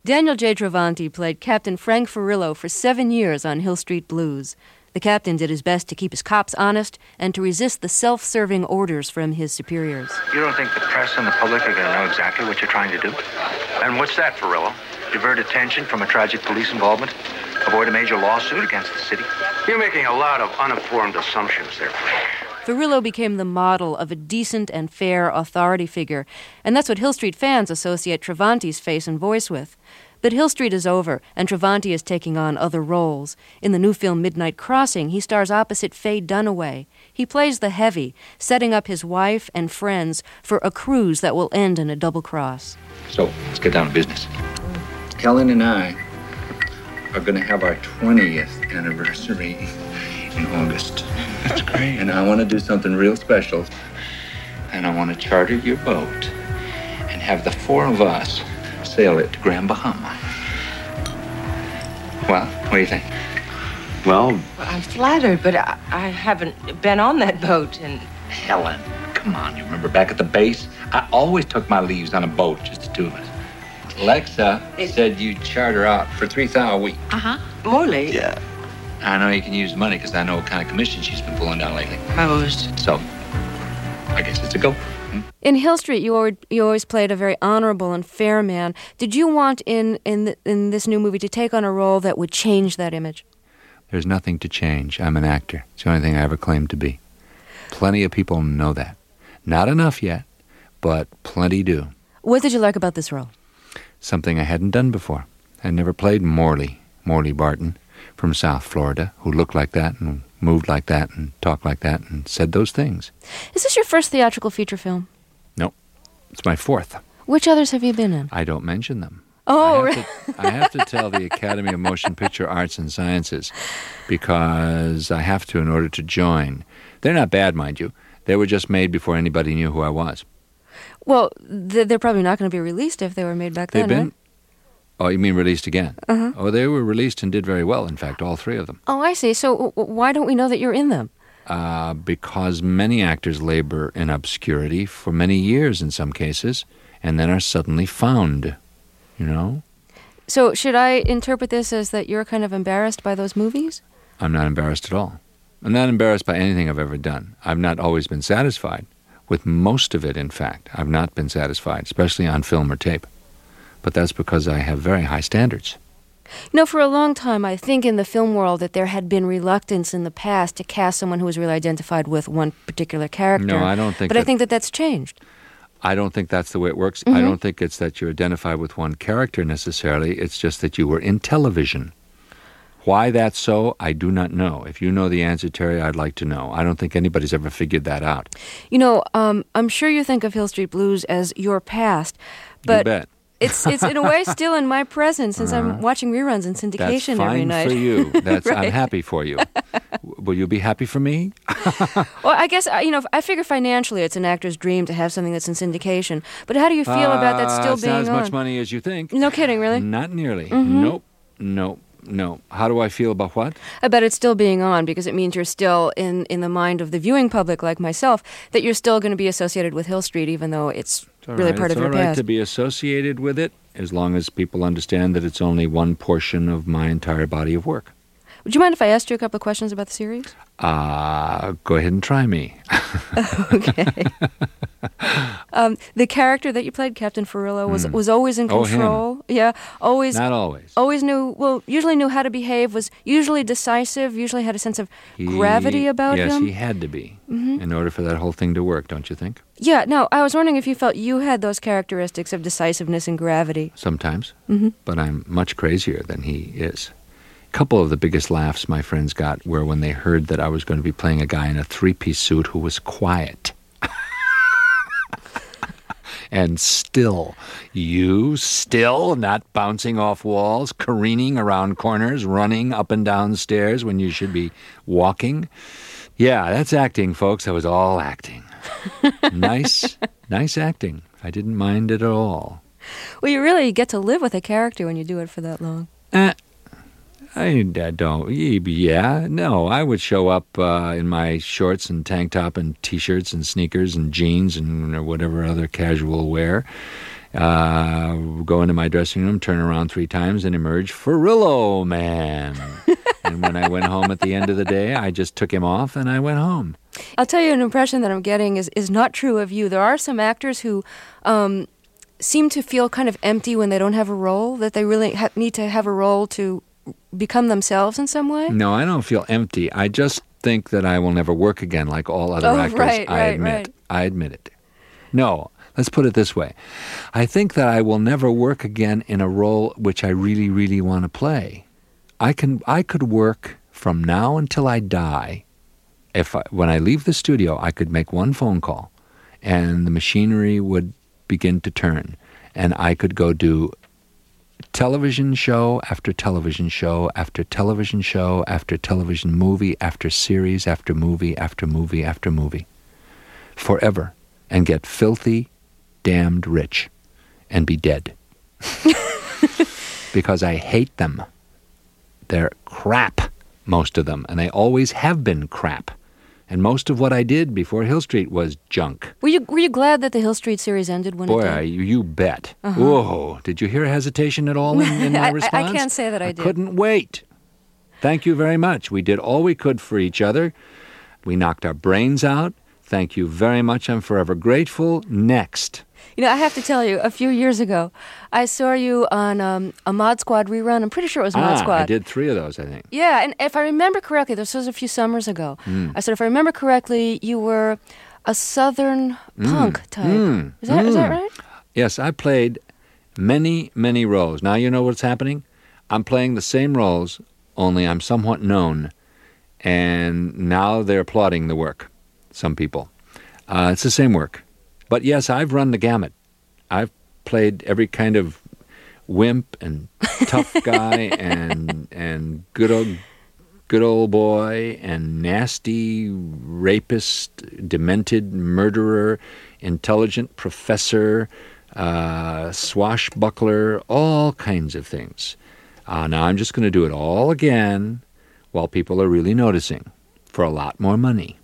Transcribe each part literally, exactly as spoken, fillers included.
Daniel J. Travanti played Captain Frank Furillo for seven years on Hill Street Blues. The captain did his best to keep his cops honest and to resist the self-serving orders from his superiors. You don't think the press and the public are going to know exactly what you're trying to do? And what's that, Furillo? Divert attention from a tragic police involvement? Avoid a major lawsuit against the city? You're making a lot of uninformed assumptions there, Frank. Furillo became the model of a decent and fair authority figure, and that's what Hill Street fans associate Travanti's face and voice with. But Hill Street is over, and Travanti is taking on other roles. In the new film Midnight Crossing, he stars opposite Faye Dunaway. He plays the heavy, setting up his wife and friends for a cruise that will end in a double cross. So, let's get down to business. Helen and I are going to have our twentieth anniversary in August. That's great. And I want to do something real special. And I want to charter your boat and have the four of us sail it to Grand Bahama. Well, what do you think? Well, Well, I'm flattered, but I, I haven't been on that boat, and Helen, come on, you remember back at the base? I always took my leaves on a boat, just the two of us. Alexa said you'd charter out for three thousand a week. uh-huh, Morley. Yeah. I know you can use money because I know what kind of commission she's been pulling down lately. Most. So, I guess it's a go. Hmm? In Hill Street, you always, you always played a very honorable and fair man. Did you want in in the, in this new movie to take on a role that would change that image? There's nothing to change. I'm an actor. It's the only thing I ever claimed to be. Plenty of people know that. Not enough yet, but plenty do. What did you like about this role? Something I hadn't done before. I'd never played Morley, Morley Barton, from South Florida, who looked like that and moved like that and talked like that and said those things. Is this your first theatrical feature film? No, it's my fourth. Which others have you been in? I don't mention them. Oh, I have, to, I have to tell the Academy of Motion Picture Arts and Sciences because I have to in order to join. They're not bad, mind you. They were just made before anybody knew who I was. Well, they're probably not going to be released if they were made back then, They've been. right? Oh, you mean released again? Uh-huh. Oh, they were released and did very well, in fact, all three of them. Oh, I see. So w- why don't we know that you're in them? Uh, because many actors labor in obscurity for many years in some cases, and then are suddenly found, you know? So should I interpret this as that you're kind of embarrassed by those movies? I'm not embarrassed at all. I'm not embarrassed by anything I've ever done. I've not always been satisfied. With most of it, in fact, I've not been satisfied, especially on film or tape. But that's because I have very high standards. You know, for a long time, I think in the film world that there had been reluctance in the past to cast someone who was really identified with one particular character. No, I don't think But that, I think that that's changed. I don't think that's the way it works. Mm-hmm. I don't think it's that you're identified with one character necessarily. It's just that you were in television. Why that's so, I do not know. If you know the answer, Terry, I'd like to know. I don't think anybody's ever figured that out. You know, um, I'm sure you think of Hill Street Blues as your past, but you bet. it's it's in a way still in my present since Uh-huh. I'm watching reruns and syndication That's fine every night. for you. That's Right. I'm happy for you. Will you be happy for me? Well, I guess, you know, I figure financially it's an actor's dream to have something that's in syndication. But how do you feel about that still Uh, it's being not as on? much money as you think. No kidding, really? Not nearly. Mhm. Nope. Nope. No. How do I feel about what? I bet it's still being on because it means you're still in, in the mind of the viewing public like myself, that you're still going to be associated with Hill Street even though it's, It's all really right. part it's of your all right past. to be associated with it as long as people understand that it's only one portion of my entire body of work. Would you mind if I asked you a couple of questions about the series? Uh, go ahead and try me. Okay. um, the character that you played, Captain Furillo, was Mm. was always in Oh, him. control. Yeah, always. Not always. Always knew. Well, usually knew how to behave. Was usually decisive. Usually had a sense of He- gravity about yes, him. he had to be Mhm. in order for that whole thing to work, don't you think? Yeah. No, I was wondering if you felt you had those characteristics of decisiveness and gravity. Sometimes. Mhm. But I'm much crazier than he is. A couple of the biggest laughs my friends got were when they heard that I was going to be playing a guy in a three-piece suit who was quiet. And still, you still not bouncing off walls, careening around corners, running up and down stairs when you should be walking. Yeah, that's acting, folks. That was all acting. Nice, nice acting. I didn't mind it at all. Well, you really get to live with a character when you do it for that long. Eh, I, I don't. Yeah, no. I would show up uh, in my shorts and tank top and T-shirts and sneakers and jeans and whatever other casual wear, Uh, go into my dressing room, turn around three times, and emerge Furillo Man. And when I went home at the end of the day, I just took him off and I went home. I'll tell you an impression that I'm getting is, is not true of you. There are some actors who um, seem to feel kind of empty when they don't have a role, that they really ha- need to have a role to become themselves in some way. No, I don't feel empty. I just think that I will never work again like all other Oh, actors. right, I right, admit. right. I admit it. No, let's put it this way. I think that I will never work again in a role which I really, really want to play. I can. I could work from now until I die. If I, when I leave the studio, I could make one phone call, and the machinery would begin to turn, and I could go do television show after television show after television show after television movie after series after movie after movie after movie, forever, and get filthy, damned rich, and be dead. Because I hate them. They're crap, most of them, and they always have been crap. And most of what I did before Hill Street was junk. Were you were you glad that the Hill Street series ended when Boy, it did? I, you bet. Uh-huh. Whoa, did you hear hesitation at all in, in my I- I response? can't say that I did. couldn't wait. Thank you very much. We did all we could for each other. We knocked our brains out. Thank you very much. I'm forever grateful. Next. You know, I have to tell you, a few years ago, I saw you on um, a Mod Squad rerun. I'm pretty sure it was Mod ah, Squad. I did three of those, I think. Yeah, and if I remember correctly, this was a few summers ago. Mm. I said, if I remember correctly, you were a Southern punk type. Mm. Is that is that Mm. right? Yes, I played many, many roles. Now you know what's happening? I'm playing the same roles, only I'm somewhat known. And now they're applauding the work, some people. Uh, it's the same work. But yes, I've run the gamut. I've played every kind of wimp and tough guy and and good old good old boy and nasty rapist, demented murderer, intelligent professor, uh, swashbuckler, all kinds of things. Uh, now I'm just going to do it all again while people are really noticing for a lot more money.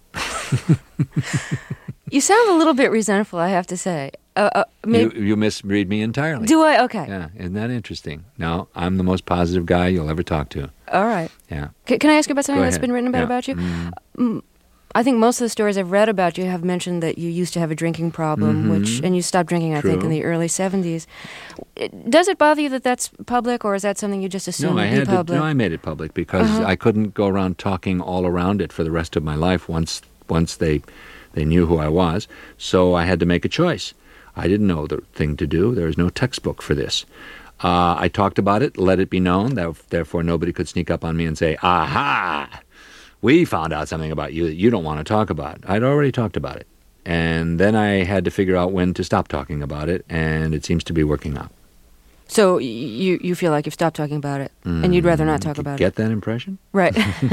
You sound a little bit resentful, I have to say. Uh, uh, maybe, You, you misread me entirely. do I? Okay. Yeah, isn't that interesting? No, I'm the most positive guy you'll ever talk to. All right. Yeah. C- can I ask you about something Go that's ahead. been written about Yeah. about you? Mm. Mm, I think most of the stories I've read about you have mentioned that you used to have a drinking problem, Mhm. which and you stopped drinking, I think, in True. the early seventies. It- Does it bother you that that's public, or is that something you just assume No, I would be had to, public? no, I made it public because Uh-huh. I couldn't go around talking all around it for the rest of my life once once they they knew who I was. So I had to make a choice. I didn't know the thing to do. There was no textbook for this. Uh, I talked about it, let it be known, that therefore nobody could sneak up on me and say, aha, we found out something about you that you don't want to talk about. I'd already talked about it. And then I had to figure out when to stop talking about it, and it seems to be working out. So y- you you feel like you've stopped talking about it, and you'd rather not talk Mm, about Get it, that impression? right?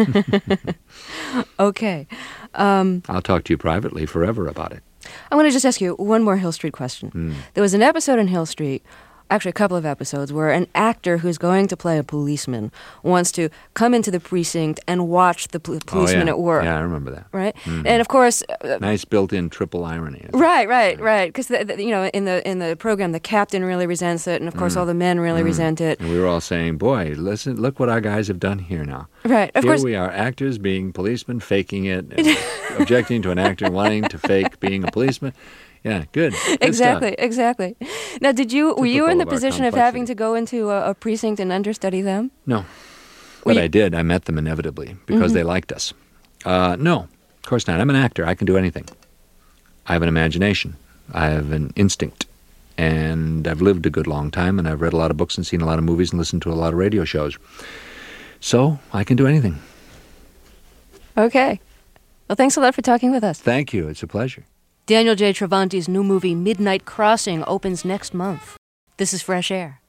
Okay. Um, I'll talk to you privately forever about it. I want to just ask you one more Hill Street question. Hmm. There was an episode in Hill Street, actually a couple of episodes, where an actor who's going to play a policeman wants to come into the precinct and watch the pol- policeman oh, yeah. at work. Yeah, I remember that. Right, Mhm. and of course, uh, Nice built-in triple irony. right, right, right. Because you know, in the in the program, the captain really resents it, and of course, all the men really resent it. And we were all saying, boy, listen, look what our guys have done here now. Right, of here course. we are, actors being policemen, faking it, and objecting to an actor wanting to fake being a policeman. Yeah, good. Good Exactly, stuff. exactly. Now, did you were you Typical in the of our position of having complexity. to go into a, a precinct and understudy them? No. Were But you- I did. I met them inevitably because they liked us. Uh, no, of course not. I'm an actor. I can do anything. I have an imagination. I have an instinct. And I've lived a good long time, and I've read a lot of books and seen a lot of movies and listened to a lot of radio shows. So I can do anything. Okay. Well, thanks a lot for talking with us. Thank you. It's a pleasure. Daniel J. Travanti's new movie Midnight Crossing opens next month. This is Fresh Air.